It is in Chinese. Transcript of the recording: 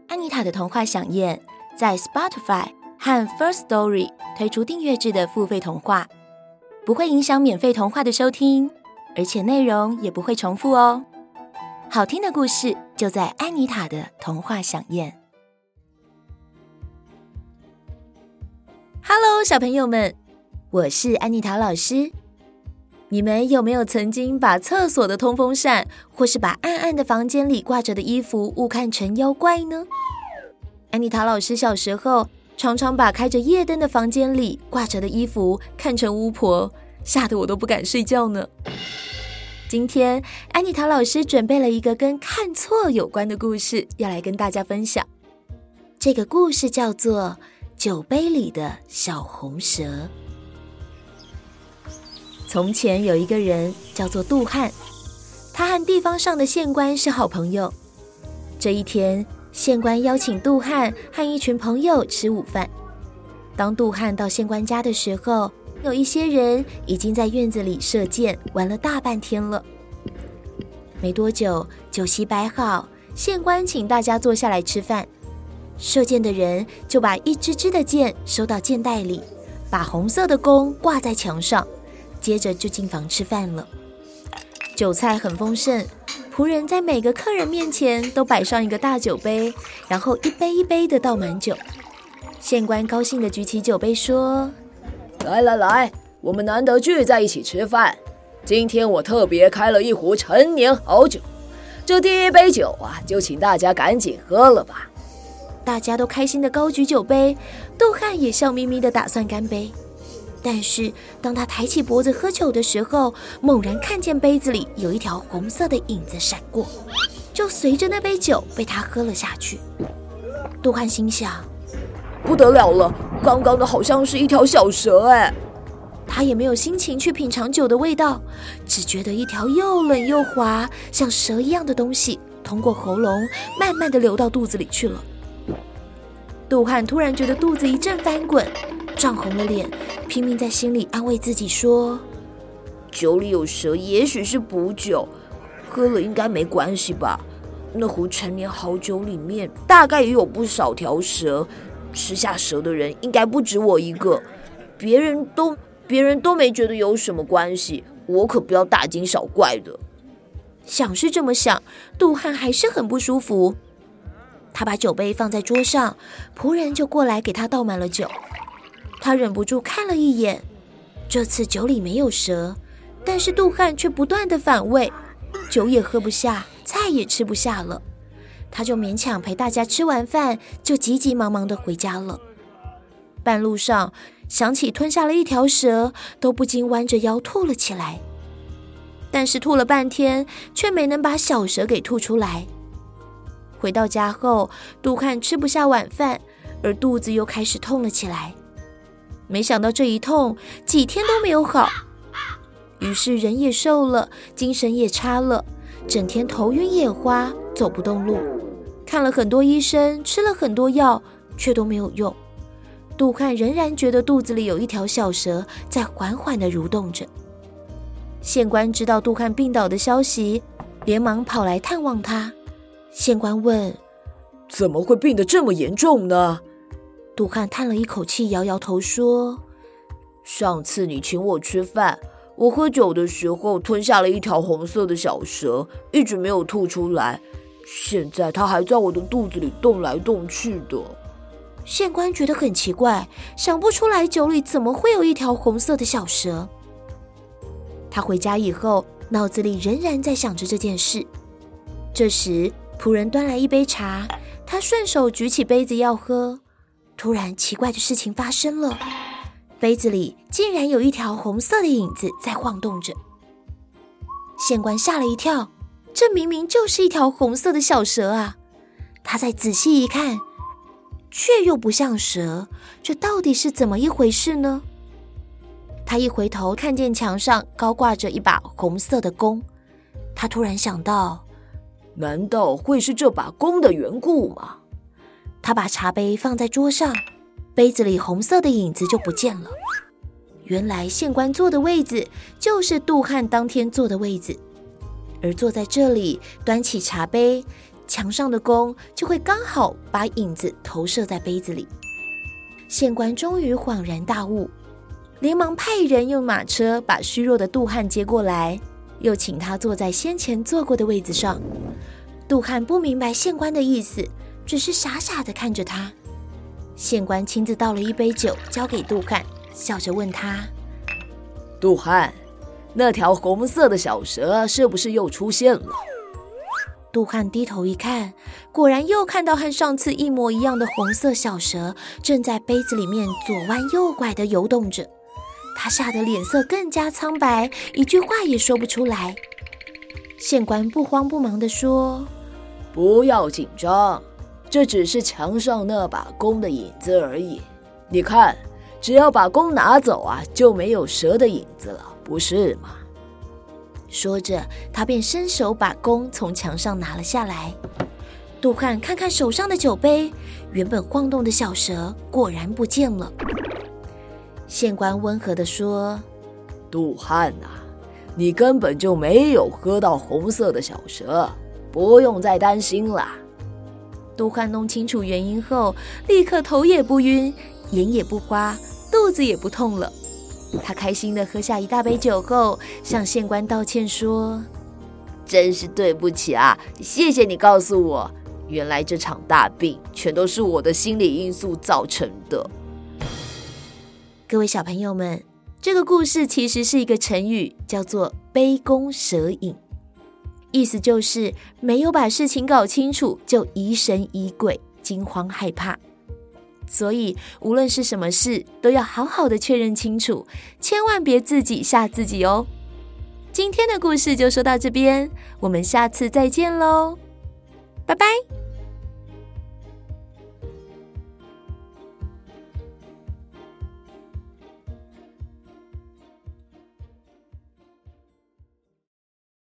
安妮塔的童话飨宴在 Spotify 和 First Story 推出订阅制的付费童话，不会影响免费童话的收听，而且内容也不会重复哦。好听的故事就在安妮塔的童话飨宴。Hello， 小朋友们，我是安妮塔老师。你们有没有曾经把厕所的通风扇，或是把暗暗的房间里挂着的衣服误看成妖怪呢？安妮塔老师小时候常常把开着夜灯的房间里挂着的衣服看成巫婆，吓得我都不敢睡觉呢。今天安妮塔老师准备了一个跟看错有关的故事，要来跟大家分享。这个故事叫做酒杯里的小红蛇。从前有一个人叫做杜汉，他和地方上的县官是好朋友。这一天，县官邀请杜汉和一群朋友吃午饭。当杜汉到县官家的时候，有一些人已经在院子里射箭玩了大半天了。没多久，酒席摆好，县官请大家坐下来吃饭。射箭的人就把一支支的箭收到箭袋里，把红色的弓挂在墙上，接着就进房吃饭了。酒菜很丰盛，仆人在每个客人面前都摆上一个大酒杯，然后一杯一杯的倒满酒。县官高兴地举起酒杯说： 来，我们难得聚在一起吃饭，今天我特别开了一壶陈年好酒，这第一杯酒啊，就请大家赶紧喝了吧。 大家都开心地高举酒杯，杜汉也笑眯眯地打算干杯。但是当他抬起脖子喝酒的时候，猛然看见杯子里有一条红色的影子闪过，就随着那杯酒被他喝了下去。杜汉心想： 不得了了，刚刚的好像是一条小蛇哎。 他也没有心情去品尝酒的味道，只觉得一条又冷又滑像蛇一样的东西通过喉咙慢慢地流到肚子里去了。杜汉突然觉得肚子一阵翻滚，涨红了脸，拼命在心里安慰自己说： 酒里有蛇也许是补酒，喝了应该没关系吧。那壶陈年好酒里面大概也有不少条蛇，吃下蛇的人应该不止我一个，别人都没觉得有什么关系，我可不要大惊小怪的。 想是这么想，杜汉还是很不舒服。他把酒杯放在桌上，仆人就过来给他倒满了酒。他忍不住看了一眼，这次酒里没有蛇，但是杜汉却不断地反胃，酒也喝不下，菜也吃不下了。他就勉强陪大家吃完饭，就急急忙忙地回家了。半路上想起吞下了一条蛇，都不禁弯着腰吐了起来。但是吐了半天，却没能把小蛇给吐出来。回到家后，杜汉吃不下晚饭，而肚子又开始痛了起来。没想到这一痛几天都没有好，于是人也瘦了，精神也差了，整天头晕眼花，走不动路。看了很多医生，吃了很多药，却都没有用。杜汉仍然觉得肚子里有一条小蛇在缓缓地蠕动着。县官知道杜汉病倒的消息，连忙跑来探望他。县官问： 怎么会病得这么严重呢？ 杜汉叹了一口气，摇摇头说： 上次你请我吃饭，我喝酒的时候吞下了一条红色的小蛇，一直没有吐出来，现在它还在我的肚子里动来动去的。 县官觉得很奇怪，想不出来酒里怎么会有一条红色的小蛇。他回家以后，脑子里仍然在想着这件事。这时仆人端来一杯茶，他顺手举起杯子要喝，突然奇怪的事情发生了，杯子里竟然有一条红色的影子在晃动着。县官吓了一跳，这明明就是一条红色的小蛇啊！他再仔细一看，却又不像蛇，这到底是怎么一回事呢？他一回头看见墙上高挂着一把红色的弓，他突然想到， 难道会是这把弓的缘故吗？ 他把茶杯放在桌上，杯子里红色的影子就不见了。原来县官坐的位子就是杜汉当天坐的位子，而坐在这里端起茶杯， 墙上的弓就会刚好把影子投射在杯子里。县官终于恍然大悟，连忙派人用马车把虚弱的杜汉接过来，又请他坐在先前坐过的位子上。杜汉不明白县官的意思，只是傻傻地看着他。县官亲自倒了一杯酒交给杜汉，笑着问他： 杜汉，那条红色的小蛇是不是又出现了？ 杜汉低头一看，果然又看到和上次一模一样的红色小蛇正在杯子里面左弯右拐地游动着。他吓得脸色更加苍白，一句话也说不出来。县官不慌不忙地说： 不要紧张，这只是墙上那把弓的影子而已。你看，只要把弓拿走啊，就没有蛇的影子了，不是吗？ 说着，他便伸手把弓从墙上拿了下来。杜汉看看手上的酒杯，原本晃动的小蛇果然不见了。县官温和地说： 杜汉啊，你根本就没有喝到红色的小蛇，不用再担心了。 杜汉弄清楚原因后，立刻头也不晕，眼也不花，肚子也不痛了。他开心地喝下一大杯酒后，向县官道歉说： 真是对不起啊，谢谢你告诉我，原来这场大病全都是我的心理因素造成的。 各位小朋友们，这个故事其实是一个成语，叫做杯弓蛇影，意思就是没有把事情搞清楚就疑神疑鬼，惊慌害怕。所以无论是什么事都要好好的确认清楚，千万别自己吓自己哦。今天的故事就说到这边，我们下次再见咯，拜拜。